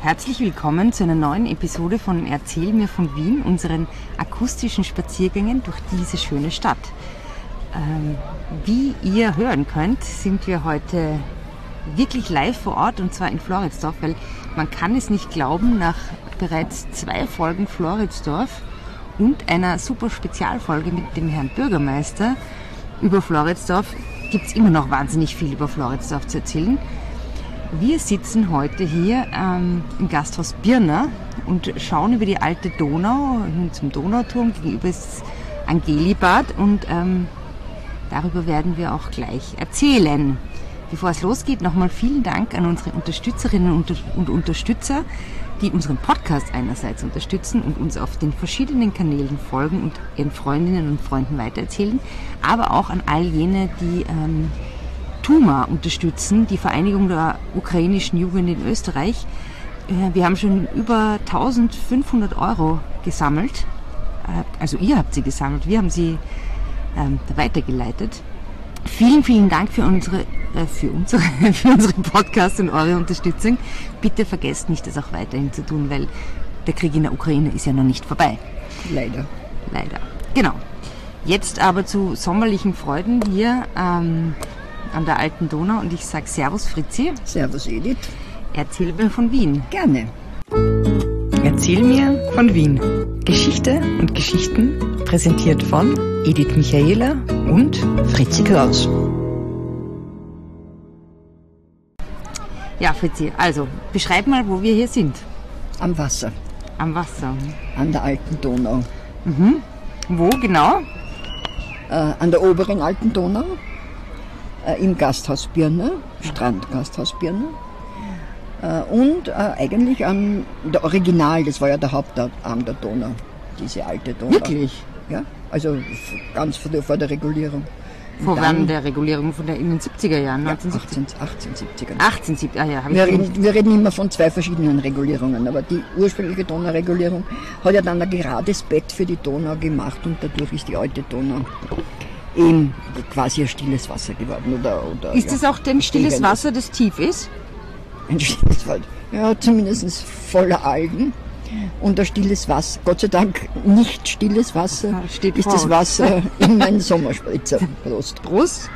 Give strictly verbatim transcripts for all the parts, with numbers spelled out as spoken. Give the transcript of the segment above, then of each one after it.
Herzlich willkommen zu einer neuen Episode von Erzähl mir von Wien, unseren akustischen Spaziergängen durch diese schöne Stadt. Ähm, wie ihr hören könnt, sind wir heute wirklich live vor Ort und zwar in Floridsdorf, weil man kann es nicht glauben, nach bereits zwei Folgen Floridsdorf und einer super Spezialfolge mit dem Herrn Bürgermeister über Floridsdorf gibt es immer noch wahnsinnig viel über Floridsdorf zu erzählen. Wir sitzen heute hier ähm, im Gasthaus Birner und schauen über die alte Donau hin zum Donauturm. Gegenüber ist das Angelibad und ähm, darüber werden wir auch gleich erzählen. Bevor es losgeht, nochmal vielen Dank an unsere Unterstützerinnen und, und Unterstützer, die unseren Podcast einerseits unterstützen und uns auf den verschiedenen Kanälen folgen und ihren Freundinnen und Freunden weitererzählen, aber auch an all jene, die ähm, Tuma unterstützen, die Vereinigung der ukrainischen Jugend in Österreich. Wir haben schon über eintausendfünfhundert Euro gesammelt. Also ihr habt sie gesammelt, wir haben sie ähm, weitergeleitet. Vielen, vielen Dank für unsere, äh, für unsere, für unseren Podcast und eure Unterstützung. Bitte vergesst nicht, das auch weiterhin zu tun, weil der Krieg in der Ukraine ist ja noch nicht vorbei. Leider. Leider. Genau. Jetzt aber zu sommerlichen Freuden hier ähm, an der alten Donau und ich sage Servus Fritzi. Servus Edith. Erzähl mir von Wien. Gerne. Erzähl mir von Wien. Geschichte und Geschichten präsentiert von Edith Michaela und Fritzi Kraus. Ja, Fritzi, also beschreib mal, wo wir hier sind. Am Wasser. Am Wasser. An der alten Donau. Mhm. Wo genau? Äh, an der oberen alten Donau. Äh, Im Gasthaus Birner, Strandgasthaus Birner. Äh, und äh, eigentlich an der Original, das war ja der Hauptarm der Donau, diese alte Donau. Wirklich? Ja, also ganz vor der, vor der Regulierung. Vor wann der Regulierung? Von der in den siebziger Jahren? Ja, neunzehnhundertsiebzig? achtzehnhundertsiebzig. achtzehnhundertsiebzig, ah ja, habe ich wir reden, wir reden immer von zwei verschiedenen Regulierungen, aber die ursprüngliche Donauregulierung hat ja dann ein gerades Bett für die Donau gemacht und dadurch ist die alte Donau eben quasi ein stilles Wasser geworden. Oder, oder, ist ja, das auch denn stilles Wasser, das tief ist? Ein stilles Wasser, ja, zumindest voller Algen. Und ein stilles Wasser, Gott sei Dank nicht stilles Wasser, steht ist vor. das Wasser in meinen Sommerspritzer. Prost. Prost.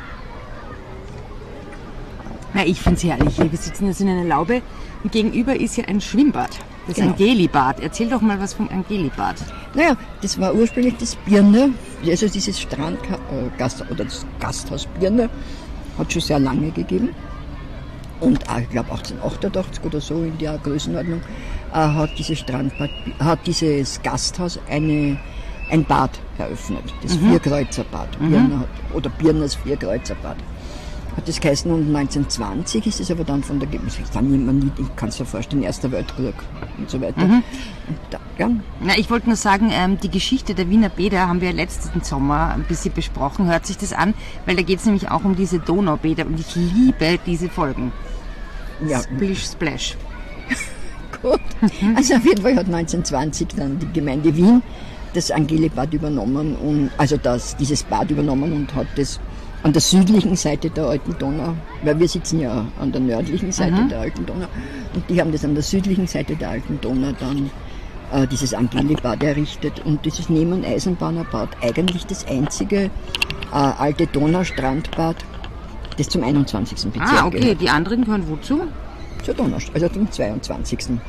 Na, ich finde es herrlich. Wir sitzen jetzt in einer Laube und gegenüber ist ja ein Schwimmbad, das Genau. Angelibad. Erzähl doch mal was vom Angelibad. Naja, das war ursprünglich das Birner, also dieses Strandgast oder das Gasthaus Birner hat schon sehr lange gegeben. Und ich glaube achtzehnhundertachtundachtzig oder so in der Größenordnung äh, hat dieses Strandbad, hat dieses Gasthaus eine, ein Bad eröffnet, das Mhm. Vierkreuzerbad, Mhm. Birner hat, oder Birners Vierkreuzerbad. Hat das geheißen und neunzehnhundertzwanzig ist es aber dann von der, ich kann immer nicht, ich kann es dir vorstellen, Erster Weltkrieg und so weiter. Mhm. Und da, ja. Na, ich wollte nur sagen, ähm, die Geschichte der Wiener Bäder haben wir letzten Sommer ein bisschen besprochen. Hört sich das an, weil da geht es nämlich auch um diese Donaubäder und ich liebe diese Folgen. Ja. Splish Splash. Gut. Also auf jeden Fall hat neunzehnhundertzwanzig dann die Gemeinde Wien das Angelibad übernommen und also das, dieses Bad übernommen und hat das an der südlichen Seite der alten Donau, weil wir sitzen ja an der nördlichen Seite Mhm. der alten Donau und die haben das an der südlichen Seite der alten Donau dann äh, dieses Angelibad errichtet und dieses Neben- und Eisenbahnerbad eigentlich das einzige äh, alte Donaustrandbad, das zum einundzwanzigsten Bezirk Ah, okay. gehört. Die anderen gehören wozu? Zur Donau, also zum zweiundzwanzigsten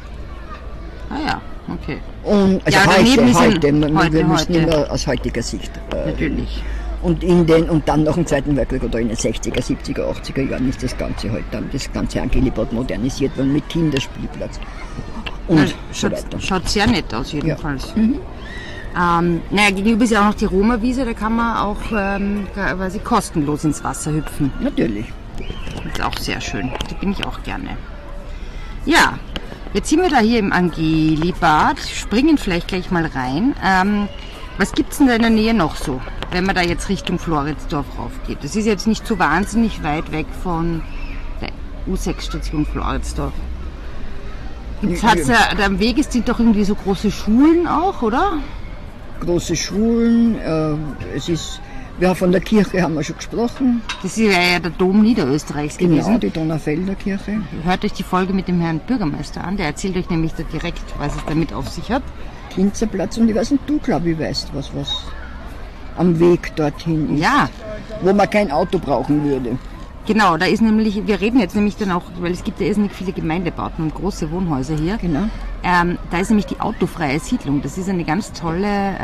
Ah ja, okay. Und, also Ja, heute, daneben ist ein- heute, wir heute, wir müssen heute. immer aus heutiger Sicht. Äh, Natürlich. Und, in den, und dann nach dem Zweiten Weltkrieg oder in den sechziger, siebziger, achtziger Jahren ist das Ganze halt dann, das ganze Angelibad modernisiert worden mit Kinderspielplatz und Na, so schaut, weiter. schaut sehr nett aus jedenfalls. Mhm. Ähm, naja, gegenüber ist ja auch noch die Roma-Wiese, da kann man auch ähm, quasi kostenlos ins Wasser hüpfen. Natürlich. Das ist auch sehr schön. Da bin ich auch gerne. Ja, jetzt sind wir da hier im Angelibad, springen vielleicht gleich mal rein. Ähm, was gibt es denn da in der Nähe noch so, wenn man da jetzt Richtung Floridsdorf raufgeht? Das ist jetzt nicht so wahnsinnig weit weg von der U sechs Station Floridsdorf. Jetzt hat's ja, am Weg sind doch irgendwie so große Schulen auch, oder? Große Schulen, äh, es ist Ja, von der Kirche haben wir schon gesprochen. Das wäre ja der Dom Niederösterreichs Genau, gewesen. die Donaufelder Kirche. Hört euch die Folge mit dem Herrn Bürgermeister an, der erzählt euch nämlich da direkt, was es damit auf sich hat. Kinzerplatz und ich weiß nicht, du glaube ich weißt, was, was am Weg dorthin ist. Ja. Wo man kein Auto brauchen würde. Genau, da ist nämlich, wir reden jetzt nämlich dann auch, weil es gibt ja irrsinnig viele Gemeindebauten und große Wohnhäuser hier. Genau. Ähm, da ist nämlich die autofreie Siedlung. Das ist eine ganz tolle,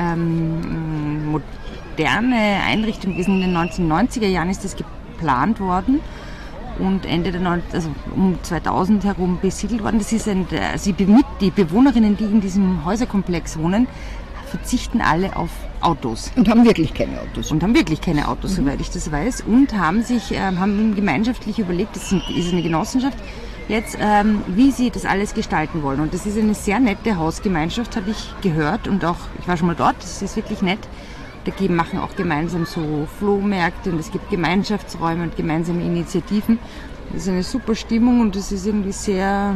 ähm, moderne Einrichtung gewesen. In den neunzehnhundertneunziger Jahren ist das geplant worden und Ende der neunziger, also um zweitausend herum besiedelt worden. Das ist ein, also die, die Bewohnerinnen, die in diesem Häuserkomplex wohnen, verzichten alle auf Autos. Und haben wirklich keine Autos. Und haben wirklich keine Autos, mhm. soweit ich das weiß. Und haben sich, ähm, haben gemeinschaftlich überlegt, das ist eine Genossenschaft, jetzt, ähm, wie sie das alles gestalten wollen. Und das ist eine sehr nette Hausgemeinschaft, habe ich gehört. Und auch, ich war schon mal dort, das ist wirklich nett. Da geben, machen auch gemeinsam so Flohmärkte und es gibt Gemeinschaftsräume und gemeinsame Initiativen. Das ist eine super Stimmung und es ist irgendwie sehr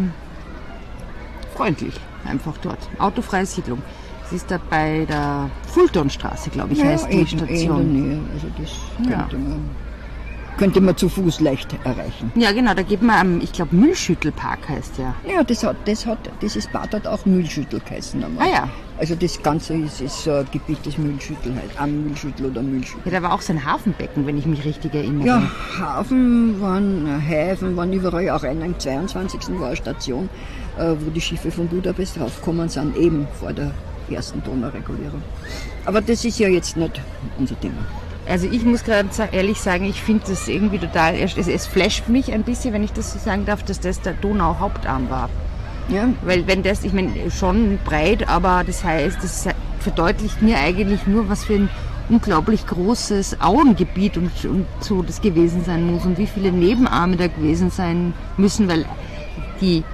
freundlich, einfach dort. Autofreie Siedlung. Das ist da bei der Fultonstraße, glaube ich, ja, heißt die eben, Station. In der Nähe. Also das Ja. könnte, man, könnte man zu Fuß leicht erreichen. Ja, genau, da geht man am, ich glaube, Müllschüttelpark heißt der. Ja, das hat, das hat, dieses Bad hat auch Müllschüttel geheißen einmal. Ah ja. Also das Ganze ist, ist so ein Gebiet des Müllschüttel halt, am Müllschüttel oder Müllschüttel. Ja, da war auch so ein Hafenbecken, wenn ich mich richtig erinnere. Ja, Hafen waren, Häfen waren überall, auch einer im zweiundzwanzigsten war eine Station, äh, wo die Schiffe von Budapest raufgekommen sind, eben vor der ersten Donauregulierung. Aber das ist ja jetzt nicht unser Thema. Also ich muss gerade ehrlich sagen, ich finde das irgendwie total, es, es flasht mich ein bisschen, wenn ich das so sagen darf, dass das der Donau-Hauptarm war. Ja, Weil wenn das, ich meine, schon breit, aber das heißt, das verdeutlicht mir eigentlich nur, was für ein unglaublich großes Auengebiet und, und so das gewesen sein muss und wie viele Nebenarme da gewesen sein müssen, weil die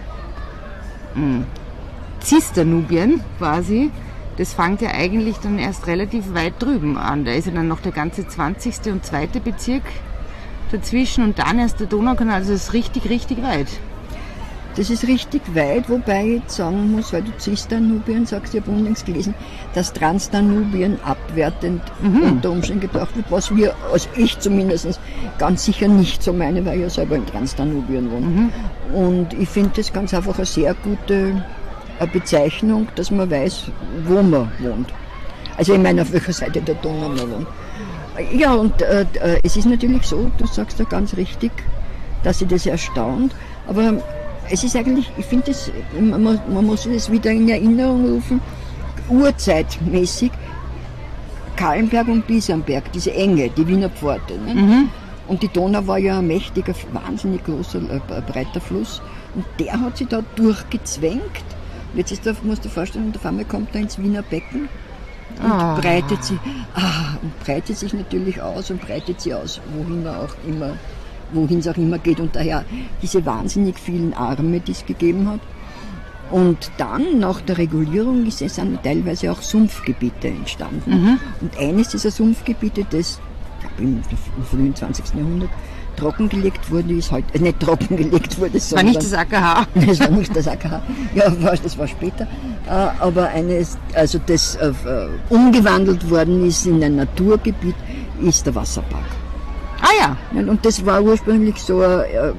mh, Zisternubien quasi, das fängt ja eigentlich dann erst relativ weit drüben an. Da ist ja dann noch der ganze zwanzigste und zweite Bezirk dazwischen und dann erst der Donaukanal, also das ist richtig, richtig weit. das ist richtig weit, wobei ich jetzt sagen muss, weil du Cisdanubien sagst, ich habe unlängst gelesen, dass Transdanubien abwertend Mhm. unter Umständen gedacht wird, was wir, also ich zumindest, ganz sicher nicht so meine, weil ich ja selber in Transdanubien wohne. Mhm. Und ich finde das ganz einfach eine sehr gute äh, Bezeichnung, dass man weiß, wo man wohnt. Also ich meine, auf welcher Seite der Donau man wohnt. Ja, und äh, äh, es ist natürlich so, du sagst ja ganz richtig, dass sie das erstaunt, aber es ist eigentlich, ich finde das, man, man muss das wieder in Erinnerung rufen, urzeitmäßig, Kahlenberg und Biesenberg, diese Enge, die Wiener Pforte. Ne? Mhm. Und die Donau war ja ein mächtiger, wahnsinnig großer, äh, breiter Fluss und der hat sich da durchgezwängt. Jetzt ist da, musst du dir vorstellen, und auf einmal kommt er ins Wiener Becken und Ah. breitet sich, ah, und breitet sich natürlich aus und breitet sie aus, wohin er auch immer, wohin es auch immer geht. Und daher diese wahnsinnig vielen Arme, die es gegeben hat. Und dann, nach der Regulierung, ist es dann teilweise auch Sumpfgebiete entstanden. Mhm. Und eines dieser Sumpfgebiete, das im frühen zwanzigsten Jahrhundert trockengelegt wurde, ist halt, äh, nicht trockengelegt wurde, Das war sondern... nicht das A K H. Das war nicht das A K H, ja, war, das war später. Äh, aber eines, also das äh, umgewandelt worden ist in ein Naturgebiet, ist der Wasserpark. Ah ja. Ja, und das war ursprünglich so ein äh,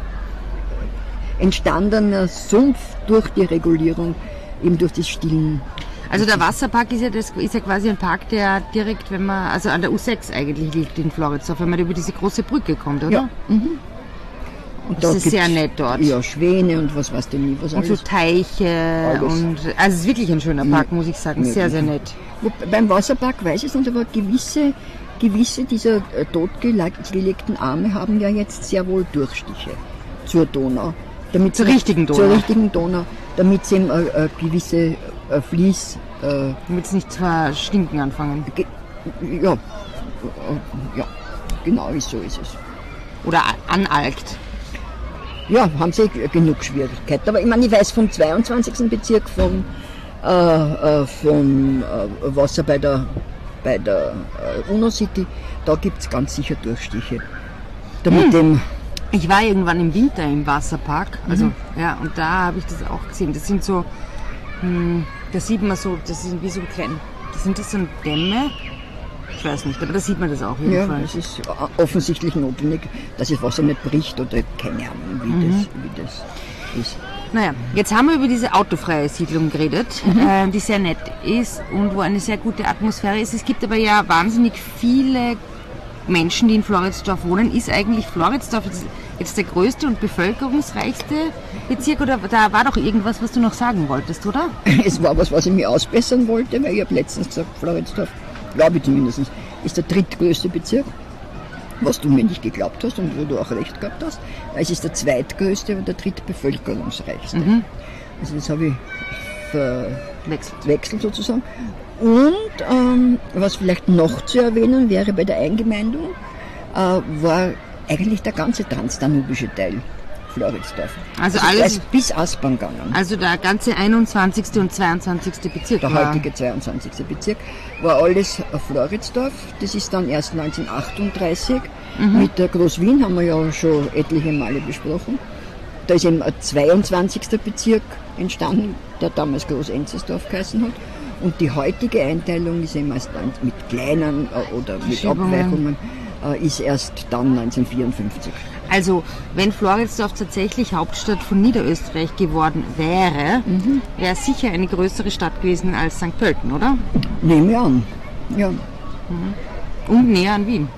entstandener Sumpf durch die Regulierung, eben durch das Stillen. Also der Wasserpark ist ja, das, ist ja quasi ein Park, der direkt, wenn man, also an der U sechs eigentlich liegt in Floridsdorf, wenn man über diese große Brücke kommt, oder? Ja. Mhm. Und Das ist sehr nett dort. Ja, Schwäne und was weiß du nie, was Und so alles. Teiche Alles. und, also es ist wirklich ein schöner Park, muss ich sagen, Ja, sehr, ja. sehr nett. Wo, beim Wasserpark weiß ich es nicht, aber gewisse, gewisse dieser äh, totgelegten Arme haben ja jetzt sehr wohl Durchstiche zur Donau. Damit Zur sie- richtigen Donau. Zur richtigen Donau, damit sie eben äh, äh, gewisse äh, Fließ... Äh, Damit es nicht zu stinken anfangen. ge- ja, äh, ja, genau ist so ist es. Oder a- analgt. Ja, haben sie g- genug Schwierigkeiten. Aber ich meine, ich weiß vom zweiundzwanzigsten Bezirk vom, äh, äh, vom äh, Wasser bei der, bei der äh, UNO City, da gibt es ganz sicher Durchstiche. Da mit dem, Ich war irgendwann im Winter im Wasserpark, also ja, und da habe ich das auch gesehen. Das sind so, hm, da sieht man so, das sind wie so ein klein, das sind das so Dämme, Ich weiß nicht, aber da sieht man das auch jedenfalls. Ja, es ist offensichtlich notwendig, dass das Wasser nicht bricht oder keine Ahnung, wie, mhm. das, wie das ist. Naja, jetzt haben wir über diese autofreie Siedlung geredet, mhm. äh, die sehr nett ist und wo eine sehr gute Atmosphäre ist. Es gibt aber ja wahnsinnig viele Menschen, die in Floridsdorf wohnen. Ist eigentlich Floridsdorf jetzt, jetzt der größte und bevölkerungsreichste Bezirk oder da war doch irgendwas, was du noch sagen wolltest, oder? Es war was, was ich mir ausbessern wollte, weil ich habe letztens gesagt, Floridsdorf, glaube ich zumindest, ist der drittgrößte Bezirk, was du mir nicht geglaubt hast und wo du auch recht gehabt hast. Es ist der zweitgrößte und der drittbevölkerungsreichste. Mhm. Also das habe ich verwechselt sozusagen. Und ähm, was vielleicht noch zu erwähnen wäre bei der Eingemeindung, äh, war eigentlich der ganze transdanubische Teil Floridsdorf. Also, also alles bis Aspern gegangen. Also der ganze einundzwanzigste und zweiundzwanzigste Bezirk. Der war heutige zweiundzwanzigste Bezirk war alles Floridsdorf. Das ist dann erst neunzehnhundertachtunddreißig. Mhm. Mit der Groß-Wien haben wir ja schon etliche Male besprochen. Da ist eben ein zweiundzwanzigster Bezirk entstanden, der damals Groß-Enzersdorf geheißen hat. Und die heutige Einteilung ist eben erst mit kleinen oder mit Abweichungen, äh, ist erst dann neunzehnhundertvierundfünfzig. Also, wenn Floridsdorf tatsächlich Hauptstadt von Niederösterreich geworden wäre, mhm. wäre es sicher eine größere Stadt gewesen als Sankt Pölten, oder? Nehmen wir an, ja. Mhm. Und näher an Wien.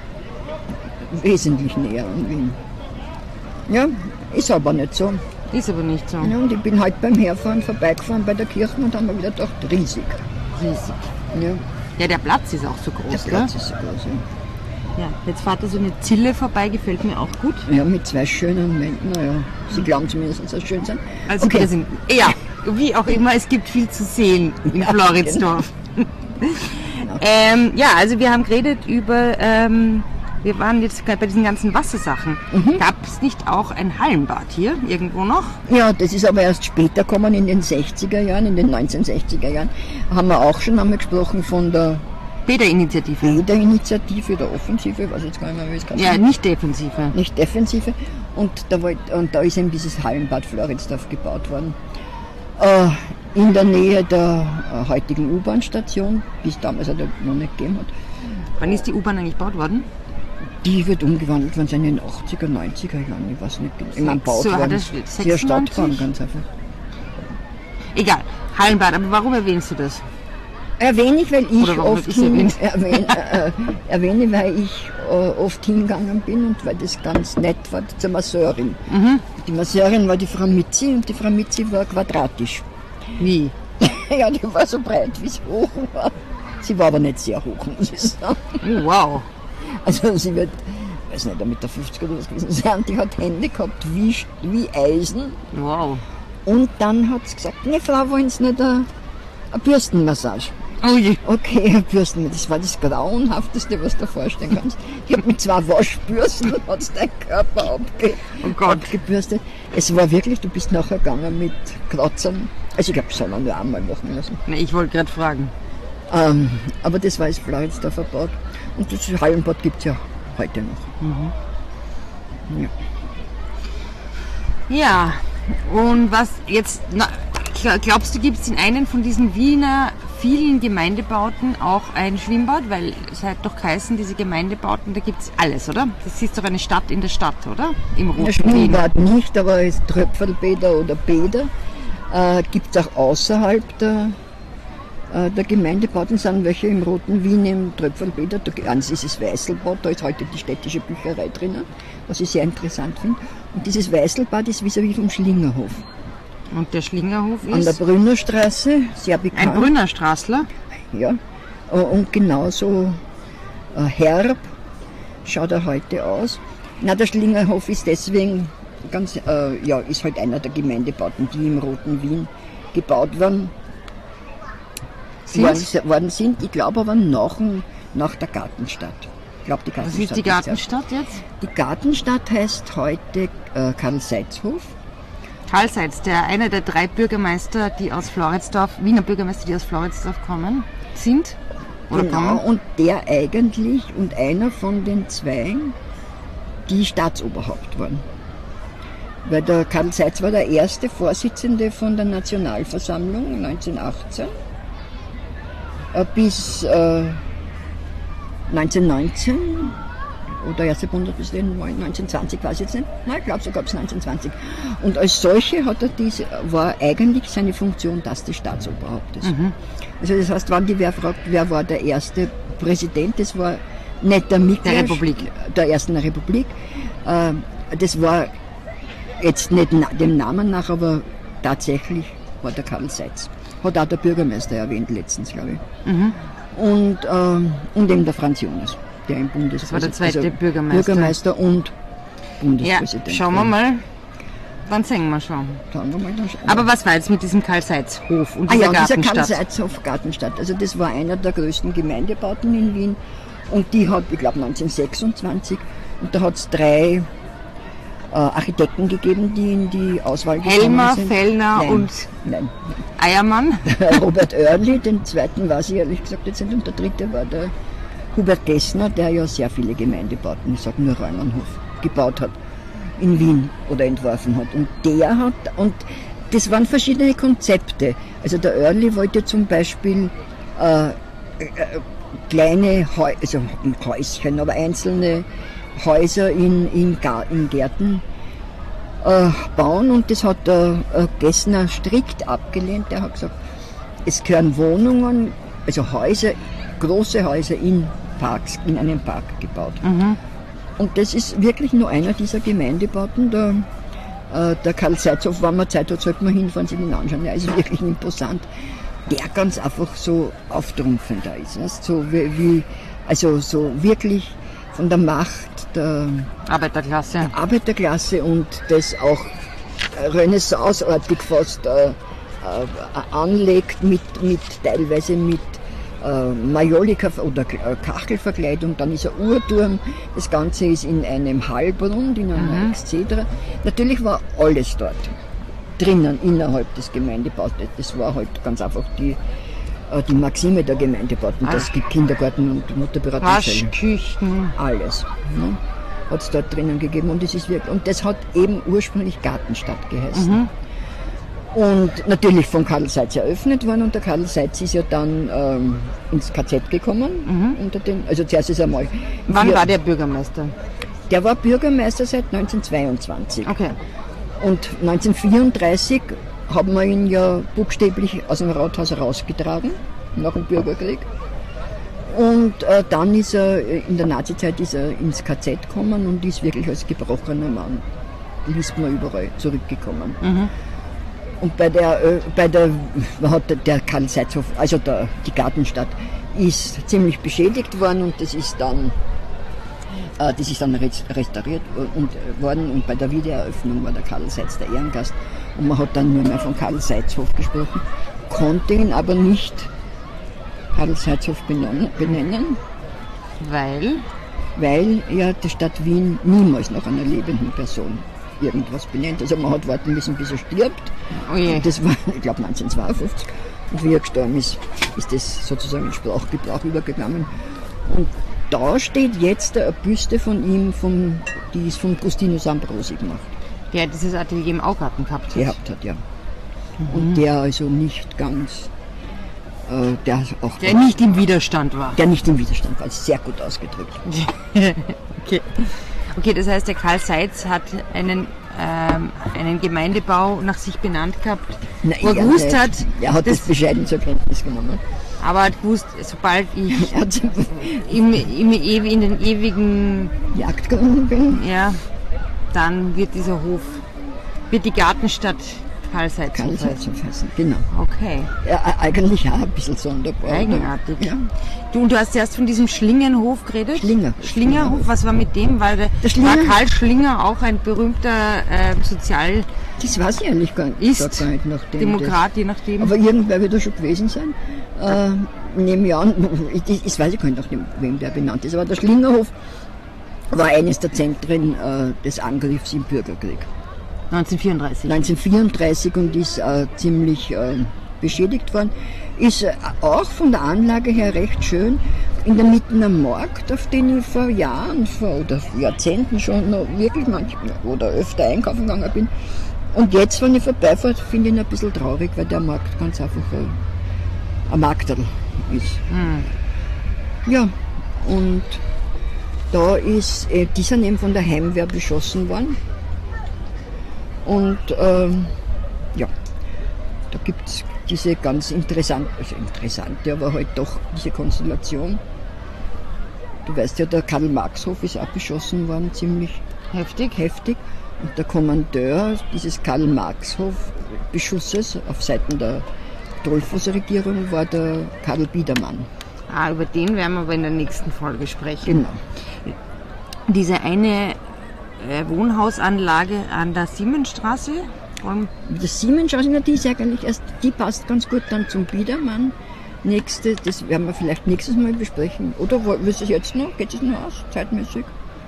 Wesentlich näher an Wien. Ja, ist aber nicht so. Ist aber nicht so. Ja, und ich bin heute beim Herfahren vorbeigefahren bei der Kirche und haben mir wieder gedacht, riesig. Riesig. Ja. Ja, der Platz ist auch so groß, Der Platz gell? ist so groß, ja. Ja, jetzt fährt da so eine Zille vorbei, gefällt mir auch gut. Ja, mit zwei schönen Wänden, naja, sie glauben zumindest, dass sie schön sind. Also okay. wir sind, ja, wie auch immer, es gibt viel zu sehen in ja, Floridsdorf. Genau. ähm, ja, also wir haben geredet über, ähm, wir waren jetzt bei diesen ganzen Wassersachen. Mhm. Gab es nicht auch ein Hallenbad hier irgendwo noch? Ja, das ist aber erst später gekommen, in den sechziger Jahren, in den neunzehnhundertsechziger Jahren, haben wir auch schon einmal gesprochen von der Bäderinitiative. Bäderinitiative, der Offensive, ich weiß jetzt gar nicht mehr, wie es heißt. Ja, nicht Defensive. Nicht Defensive. Und da, war, und da ist eben dieses Hallenbad Floridsdorf gebaut worden. Äh, in der Nähe der äh, heutigen U-Bahn-Station, die es damals halt noch nicht gegeben hat. Wann ist die U-Bahn eigentlich gebaut worden? Die wird umgewandelt worden sein in den achtziger, neunziger Jahren, ich weiß nicht. Ich meine, gebaut so, worden. Sehr Stadtbahn, ganz einfach. Egal, Hallenbad, aber warum erwähnst du das? Erwähne ich, weil ich oft ich hin, erwähne, äh, erwähne, weil ich äh, oft hingegangen bin und weil das ganz nett war zur Masseurin. Mhm. Die Masseurin war die Frau Mitzi und die Frau Mitzi war quadratisch. Wie? Ja, die war so breit, wie sie hoch war. Sie war aber nicht sehr hoch, muss ich sagen. Oh, wow. Also sie wird, ich weiß nicht, mit der fünfzig oder was gewesen sein, die hat Hände gehabt wie, wie Eisen. Wow. Und dann hat sie gesagt, ne Frau, wollen Sie nicht eine, eine Bürstenmassage? Oh je. Okay, Bürsten, das war das Grauenhafteste, was du dir vorstellen kannst. Ich habe mit zwei Waschbürsten und hat deinen Körper abge oh Gott. abgebürstet. Es war wirklich, du bist nachher gegangen mit Kratzern. Also ich glaube, das soll man nur einmal machen lassen. Nee, ich wollte gerade fragen. Ähm, aber das war jetzt Floridsdorf verbaut. Und das Hallenbad gibt es ja heute noch. Mhm. Ja. Ja, und was jetzt, na, glaubst du, gibt es in einem von diesen Wiener vielen Gemeindebauten auch ein Schwimmbad? Weil es hat doch geheißen, diese Gemeindebauten, da gibt es alles, oder? Das ist doch eine Stadt in der Stadt, oder? Im roten Wien. Schwimmbad nicht, aber es Tröpfelbäder oder Bäder äh, gibt es auch außerhalb der, äh, der Gemeindebauten, sind welche im roten Wien im Tröpfelbäder. Da, eins ist das Weißelbad, da ist heute die städtische Bücherei drinnen, was ich sehr interessant finde. Und dieses Weißelbad ist vis-à-vis vom Schlingerhof. Und der Schlingerhof ist? An der Brünnerstraße, sehr bekannt. Ein Brünnerstraßler? Ja, und genauso äh, herb schaut er heute aus. Na, der Schlingerhof ist deswegen ganz, äh, ja, ist halt einer der Gemeindebauten, die im roten Wien gebaut worden worden, worden sind. Ich glaube aber nach, nach der Gartenstadt. Ich glaube, die Gartenstadt. Was ist die Gartenstadt jetzt? Die Gartenstadt heißt heute äh, Karl-Seitz-Hof. Karl Seitz, der einer der drei Bürgermeister, die aus Floridsdorf, Wiener Bürgermeister, die aus Floridsdorf kommen, sind? Oder genau, kommen? Und der eigentlich und einer von den Zweien, die Staatsoberhaupt waren. Weil der Karl Seitz war der erste Vorsitzende von der Nationalversammlung neunzehnhundertachtzehn bis, äh, neunzehnhundertneunzehn oder erste Bundespräsident neunzehnhundertzwanzig, weiß ich jetzt nicht. Nein, ich glaube sogar bis neunzehnhundertzwanzig. Und als solche hat er diese, war eigentlich seine Funktion das des Staatsoberhauptes. Mhm. Also das heißt, wenn die wer fragt, wer war der erste Präsident, das war nicht der Miklas, der Republik, der ersten Republik. Äh, das war jetzt nicht dem Namen nach, aber tatsächlich war der Karl Seitz. Hat auch der Bürgermeister erwähnt letztens, glaube ich. Mhm. Und, ähm, und eben der Franz Jonas, der im Bundespräsident. Das war der zweite also Bürgermeister. Bürgermeister und Bundespräsident. Ja, schauen wir mal. Dann sehen wir schon. Schauen wir mal, dann schauen wir. Aber was war jetzt mit diesem Karl-Seitz-Hof und ah, dieser ja, Gartenstadt? dieser Karl-Seitz-Hof Gartenstadt. Also das war einer der größten Gemeindebauten in Wien. Und die hat, ich glaube, neunzehnhundertsechsundzwanzig. Und da hat es drei äh, Architekten gegeben, die in die Auswahl gekommen Helmer, sind. Fellner nein, und nein. Eiermann. Robert Oerli, den zweiten weiß ich ehrlich gesagt jetzt nicht. Und der dritte war der Hubert Gessner, der ja sehr viele Gemeindebauten, ich sage nur Reunernhof, gebaut hat in Wien oder entworfen hat. Und der hat, und das waren verschiedene Konzepte. Also der Oerli wollte zum Beispiel äh, äh, kleine Häu also Häuschen, aber einzelne Häuser in, in, Gar in Gärten äh, bauen, und das hat der äh, Gessner strikt abgelehnt. Der hat gesagt, es gehören Wohnungen, also Häuser, große Häuser in Parks, in einem Park gebaut. Mhm. Und das ist wirklich nur einer dieser Gemeindebauten. Der, äh, der Karl Seitz-Hof, wenn man Zeit hat, sollte man hinfahren, sich ihn anschauen. Der ist wirklich imposant. Der ganz einfach so auftrumpfend da ist. Weißt? So wie, wie, also so wirklich von der Macht der Arbeiterklasse, der Arbeiterklasse und das auch renaissanceartig fast äh, äh, anlegt mit, mit teilweise mit äh, Majolika oder äh, Kachelverkleidung. Dann ist ein Uhrturm. Das Ganze ist in einem Hallbrunn, in einer mhm. Exzedra. Natürlich war alles dort drinnen, innerhalb des Gemeindebautes. Das war halt ganz einfach die, äh, die Maxime der Gemeindebauten. Das gibt Kindergarten und Mutterberatungsstellen. Waschküchen. Alles. Ne? Hat es dort drinnen gegeben. Und das, ist wirklich, und das hat eben ursprünglich Gartenstadt geheißen. Mhm. Und natürlich von Karl Seitz eröffnet worden. Und der Karl Seitz ist ja dann ähm, ins K Z gekommen. Mhm. Unter den, also zuerst ist er mal... Wann war der Bürgermeister? Der war Bürgermeister seit neunzehnhundertzweiundzwanzig. Okay. Und neunzehnhundertvierunddreißig haben wir ihn ja buchstäblich aus dem Rathaus rausgetragen, nach dem Bürgerkrieg. Und äh, dann ist er, in der Nazizeit ist er ins K Z gekommen und ist wirklich als gebrochener Mann, liest man überall, zurückgekommen. Mhm. Und bei der, äh, bei der, hat der Karl Seitz-Hof, also der, die Gartenstadt, ist ziemlich beschädigt worden, und das ist dann Das ist dann restauriert worden, und bei der Wiedereröffnung war der Karl Seitz der Ehrengast, und man hat dann nur mehr von Karl Seitz-Hof gesprochen, konnte ihn aber nicht Karl Seitz-Hof benennen. Weil? Weil ja die Stadt Wien niemals nach einer lebenden Person irgendwas benennt. Also man hat warten müssen, bis er stirbt. Oh je. Das war, ich glaube, neunzehnhundertzweiundfünfzig. Und wie er gestorben ist, ist das sozusagen in Sprachgebrauch übergegangen. Und da steht jetzt eine Büste von ihm, vom, die ist von Gustinus Ambrosi gemacht. Der dieses Atelier im Augarten gehabt hat. Gehabt hat, ja. Mhm. Und der also nicht ganz, äh, der auch... Der nicht im Widerstand war. Der nicht im Widerstand war, sehr gut ausgedrückt. Okay. Okay, das heißt, der Karl Seitz hat einen, ähm, einen Gemeindebau nach sich benannt gehabt, Na, wo er gewusst hat... Er hat das, das bescheiden zur Kenntnis genommen. Aber er hat gewusst, sobald ich im, im, in den ewigen Jagdgründen bin, ja, dann wird dieser Hof, wird die Gartenstadt Karl Seitz heißen. Genau. Okay. Ja, eigentlich auch ein bisschen sonderbar. Eigenartig. Ja. Du, und du hast erst von diesem Schlingenhof geredet? Schlinger. Schlingerhof, was war mit dem? Weil der, der war Karl Schlinger auch ein berühmter äh, Sozial... Das weiß ich eigentlich gar nicht. Ist gar nicht nachdem Demokrat, das, je nachdem. Aber irgendwer wird da schon gewesen sein. Äh, nehme ich an, ich, ich weiß ich gar nicht, nach dem, wem der benannt ist, aber der Schlingerhof war eines der Zentren äh, des Angriffs im Bürgerkrieg. neunzehnhundertvierunddreißig. neunzehnhundertvierunddreißig und ist äh, ziemlich äh, beschädigt worden. Ist äh, auch von der Anlage her recht schön. In der Mitte am Markt, auf den ich vor Jahren vor, oder Jahrzehnten schon noch wirklich manchmal oder öfter einkaufen gegangen bin. Und jetzt, wenn ich vorbeifahre, finde ich ihn ein bisschen traurig, weil der Markt ganz einfach ein, ein Markterl ist. Hm. Ja, Und da ist, äh, die sind eben von der Heimwehr beschossen worden. Und ähm, ja, da gibt es diese ganz interessante, also interessante, aber halt doch diese Konstellation. Du weißt ja, der Karl-Marx-Hof ist auch beschossen worden, ziemlich Heftig. heftig. Und der Kommandeur dieses Karl-Marx-Hof-Beschusses auf Seiten der Dollfuss-Regierung war der Karl Biedermann. Ah, über den werden wir aber in der nächsten Folge sprechen. Genau. Diese eine äh, Wohnhausanlage an der Siemensstraße. Und Das Siemensstraße, die ist eigentlich erst, die passt ganz gut dann zum Biedermann. Nächste, das werden wir vielleicht nächstes Mal besprechen. Oder willst du es jetzt noch? Geht es noch aus, zeitmäßig?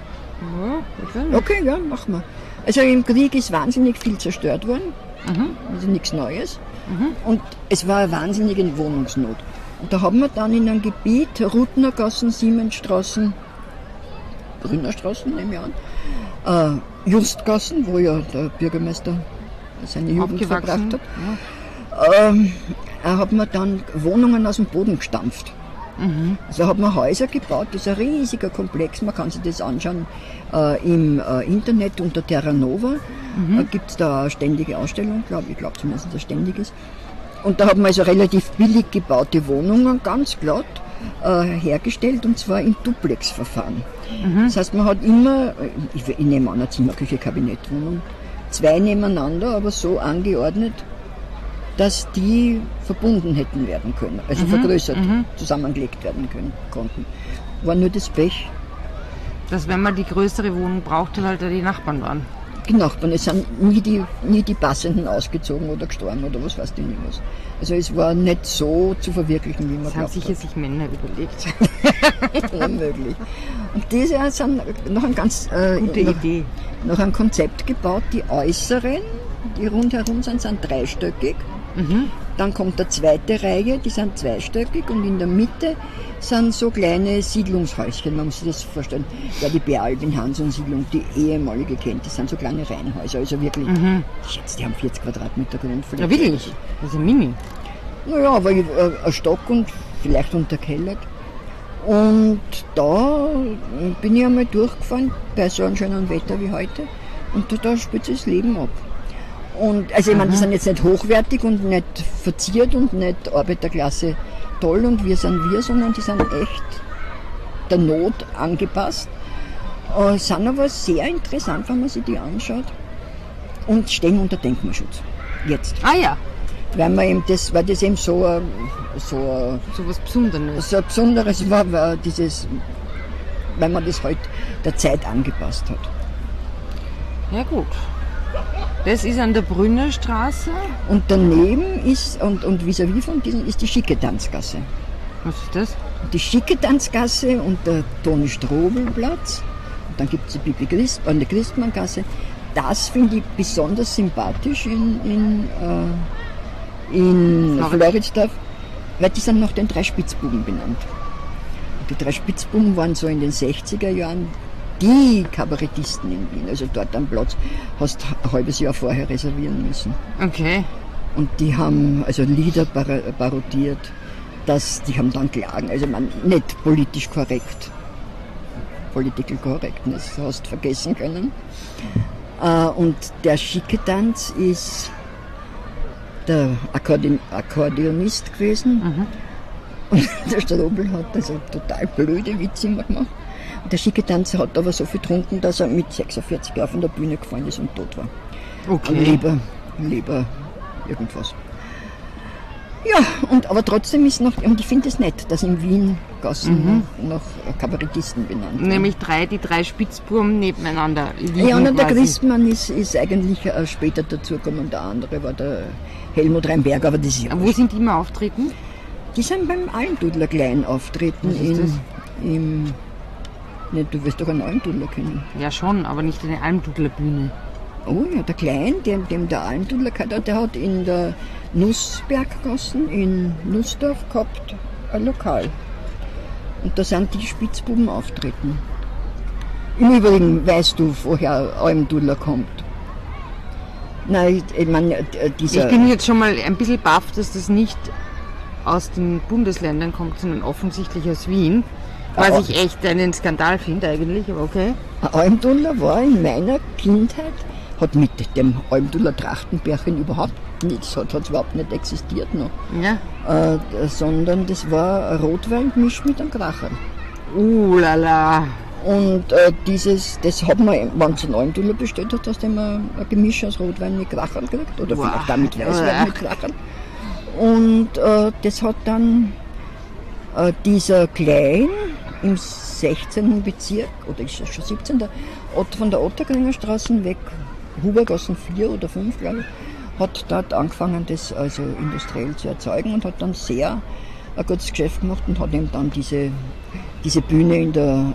ja, ich weiß nicht. Okay, ja, machen wir. Also im Krieg ist wahnsinnig viel zerstört worden. Mhm. Also nichts Neues. Und es war eine wahnsinnige Wohnungsnot. Und da haben wir dann in einem Gebiet, Rutnergassen, Siemensstraßen, Brünnerstraßen, nehme ich an, äh, Justgassen, wo ja der Bürgermeister seine Jugend verbracht Aufgewachsen. hat, Ja. ähm, äh, hat man dann Wohnungen aus dem Boden gestampft. Also hat man Häuser gebaut, das ist ein riesiger Komplex, man kann sich das anschauen äh, im äh, Internet unter Terra Nova. Mhm. Äh, gibt es da eine ständige Ausstellung, glaube ich, glaube zumindest, dass das ständig ist. Und da hat man also relativ billig gebaute Wohnungen, ganz glatt, äh, hergestellt, und zwar im Duplex-Verfahren. Mhm. Das heißt, man hat immer, ich, ich nehme an, eine Zimmerküche-Kabinettwohnung, zwei nebeneinander, aber so angeordnet, dass die verbunden hätten werden können, also Mhm, vergrößert, mhm. zusammengelegt werden können, konnten. War nur das Pech. Dass wenn man die größere Wohnung brauchte, halt die Nachbarn waren. Die Nachbarn, es sind nie die, nie die Passenden ausgezogen oder gestorben oder was weiß ich nicht was. Also es war nicht so zu verwirklichen, wie man Das haben glaubt sicher sich Männer überlegt. hat. Unmöglich. Und diese sind noch ein ganz äh, Gute noch, Idee. noch ein Konzept gebaut. Die äußeren, die rundherum sind, sind dreistöckig. Mhm. Dann kommt eine zweite Reihe, die sind zweistöckig, und in der Mitte sind so kleine Siedlungshäuschen, man muss sich das vorstellen. Ja, die Bealbin-Hanson-Siedlung, die ehemalige kennt, das sind so kleine Reihenhäuser, also wirklich, Mhm. ich schätze, die haben vierzig Quadratmeter Grundfläche. Ja, wirklich. Das ist ein Mini. Naja, aber äh, ein Stock und vielleicht unterkellert. Und da bin ich einmal durchgefahren, bei so einem schönen Wetter wie heute, und da, da spielt sich das Leben ab. Und, also ich meine, die sind jetzt nicht hochwertig und nicht verziert und nicht Arbeiterklasse toll und wir sind wir, sondern die sind echt der Not angepasst. Äh, sind aber sehr interessant, wenn man sich die anschaut, und stehen unter Denkmalschutz. Jetzt. Ah ja, Weil, man eben das, weil das eben so, ein- so, ein- so was Besonderes. so ein Besonderes war, war dieses, weil man das halt der Zeit angepasst hat. Ja gut. Das ist an der Brünnerstraße. Und daneben ist, und, und vis-à-vis von diesen, ist die schicke Tanzgasse. Was ist das? Die schicke Tanzgasse und der Toni-Strobel-Platz. Und dann gibt es die Bibi Christ, an der Christmanngasse. Das finde ich besonders sympathisch in, in, äh, in Floridsdorf. Floridsdorf, weil die sind nach den drei Spitzbuben benannt. Und die drei Spitzbuben waren so in den sechziger Jahren die Kabarettisten in Wien. Also dort am Platz hast ein halbes Jahr vorher reservieren müssen. Okay. Und die haben also Lieder par- parodiert, dass, die haben dann klagen, also man, nicht politisch korrekt, political correctness hast vergessen können. Äh, und der schicke Tanz ist der Akkordeon, Akkordeonist gewesen. Mhm. Und der Strobel hat also total blöde Witze immer gemacht. Und der schicke Tanz hat aber so viel getrunken, dass er mit sechsundvierzig Jahren von der Bühne gefallen ist und tot war. Okay. Und lieber, lieber irgendwas. Ja, und, aber trotzdem ist noch, und ich finde es nett, dass in Wien Gassen Mhm. nach, nach Kabarettisten benannt werden. Nämlich drei, die drei Spitzbuben nebeneinander liegen Ja, und der quasi. Christmann ist, ist eigentlich äh, später dazugekommen, und der andere war der Helmut Reinberg, aber das ist ja Wo sind die immer auftreten? Die sind beim Almdudler Klein auftreten. Was ist in, das? Im, ne, du wirst doch einen Almdudler kennen. Ja schon, aber nicht eine Almdudlerbühne. Oh ja, der Klein, dem, dem der Almdudler gehört hat, der hat in der Nussberggassen in Nussdorf gehabt ein Lokal. Und da sind die Spitzbuben auftreten. Im Übrigen weißt du, woher Almdudler kommt. Nein, ich, ich meine, dieser... Ich bin jetzt schon mal ein bisschen baff, dass das nicht aus den Bundesländern kommt, sondern offensichtlich aus Wien. Was ich echt einen Skandal finde eigentlich, aber okay. Ein Almdudler war in meiner Kindheit, hat mit dem Almdudler Trachtenbärchen überhaupt nichts, hat es überhaupt nicht existiert noch. Ja. Äh, sondern das war ein Rotwein gemischt mit einem Kracher. Uh, lala. Und äh, dieses, das hat man, wenn es einen Almdudler bestellt hat, dass man ein Gemisch aus Rotwein mit Krachern kriegt. Oder Wow. vielleicht auch mit Weißwein mit Krachern. Und äh, das hat dann äh, dieser Klein im sechzehnten Bezirk, oder ist das schon siebzehnten Ott, von der Otterkringer Straße weg, Hubergassen vier oder fünf, glaube ich, hat dort angefangen, das also industriell zu erzeugen und hat dann sehr ein gutes Geschäft gemacht und hat eben dann diese, diese Bühne in der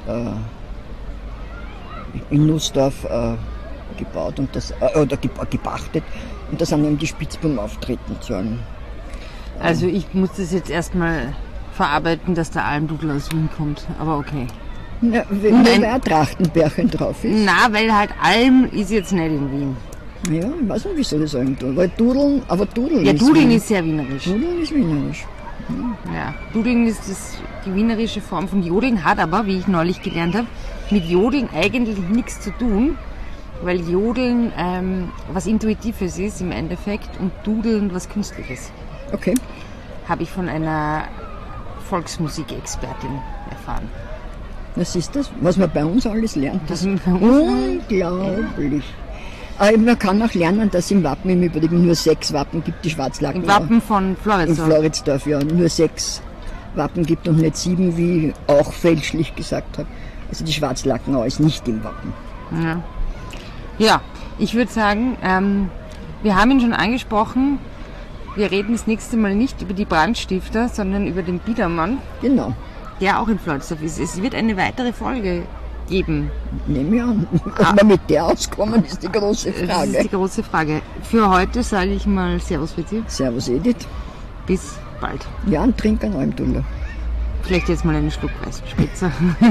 äh, in Nussdorf äh, gebaut und das, äh, oder gepachtet und da sind eben die Spitzbuben auftreten sollen. Also ich muss das jetzt erstmal verarbeiten, dass der Almdudler aus Wien kommt, aber okay. Ja, wenn da ein Trachtenbärchen drauf ist. Na, weil halt Alm ist jetzt nicht in Wien. Ja, ich weiß nicht, wieso das eigentlich. Weil Dudeln, aber Dudeln Ja, ist Dudeln Wien. ist sehr wienerisch. Dudeln ist wienerisch. Ja, Dudeln ist das, die wienerische Form von Jodeln, hat aber, wie ich neulich gelernt habe, mit Jodeln eigentlich nichts zu tun, weil Jodeln ähm, was Intuitives ist im Endeffekt und Dudeln was Künstliches. Okay. Habe ich von einer Volksmusikexpertin erfahren. Was ist das? Was man bei uns alles lernt. Das Das ist ist unglaublich. Aber man kann auch lernen, dass im Wappen im Übrigen nur sechs Wappen gibt, die Schwarzlacken. Im Wappen von In Floridsdorf. Floridsdorf, ja, nur sechs Wappen gibt und nicht sieben, wie auch fälschlich gesagt hat. Also die Schwarzlackenau ist nicht im Wappen. Ja, ja, ich würde sagen, ähm, wir haben ihn schon angesprochen. Wir reden das nächste Mal nicht über die Brandstifter, sondern über den Biedermann, Genau, der auch in Floridsdorf ist. Es wird eine weitere Folge geben. nehme ich an. Ob wir mit der auskommen, ist die große Das ist Frage. die große Frage. Für heute sage ich mal Servus für Sie. Servus Edith. Bis bald. Ja, und trink einen Almdudler. Vielleicht jetzt mal einen Schluck Weißspritzer.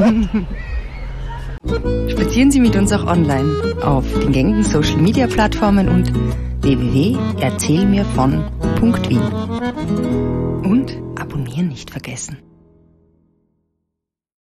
Spazieren Sie mit uns auch online auf den gängigen Social Media Plattformen und w w w punkt erzählmirvon punkt wien. Und abonnieren nicht vergessen.